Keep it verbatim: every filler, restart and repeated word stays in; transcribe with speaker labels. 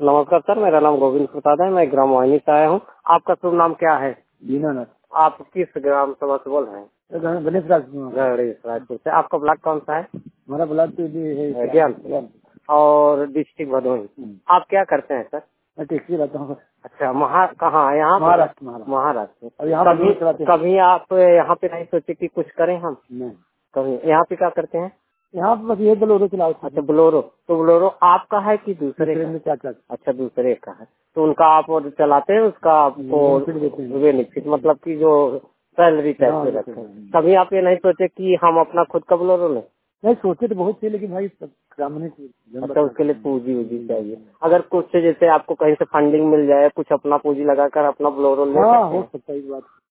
Speaker 1: नमस्कार सर, मेरा नाम गोविंद प्रसाद है। मैं ग्राम वाहिनी से आया हूँ। आपका शुभ नाम क्या है?
Speaker 2: दीनानाथ।
Speaker 1: आप किस ग्राम सभा से बोल रहे हैं?
Speaker 2: गणेश राजपुर।
Speaker 1: गणेश राजपुर से। आपका ब्लॉक कौन सा है?
Speaker 2: हमारा ब्लॉक तो ये है
Speaker 1: ज्ञान और डिस्ट्रिक्ट भदोही। आप क्या करते हैं सर?
Speaker 2: मैं टैक्सी रहता हूँ।
Speaker 1: अच्छा, महा कहाँ? यहाँ
Speaker 2: महाराष्ट्र।
Speaker 1: महाराष्ट्र।
Speaker 2: अब यहाँ
Speaker 1: कभी
Speaker 2: पे
Speaker 1: कभी आप यहाँ पे नहीं सोचे कि कुछ करें हम?
Speaker 2: नहीं।
Speaker 1: कभी यहाँ पे क्या करते हैं?
Speaker 2: यहाँ पे बस ये बोलोरो चलाओ।
Speaker 1: अच्छा, बोलेरो। तो बोलेरो आपका है कि दूसरे का?
Speaker 2: चाचा।
Speaker 1: अच्छा, दूसरे का है। तो उनका आप और चलाते हैं, उसका आपको बेनिफिट मतलब कि जो सैलरी टाइप से रखते हैं। कभी आप ये नहीं सोचे कि हम अपना खुद का बोलेरो लें?
Speaker 2: नहीं, सोचे तो बहुत थे, लेकिन भाई सामने।
Speaker 1: अच्छा, उसके लिए पूंजी वूजी चाहिए। अगर कुछ जैसे आपको कहीं से फंडिंग मिल जाए, कुछ अपना पूंजी लगाकर अपना बोलेरो ले सकते हैं।
Speaker 2: हो सकता है इस बात।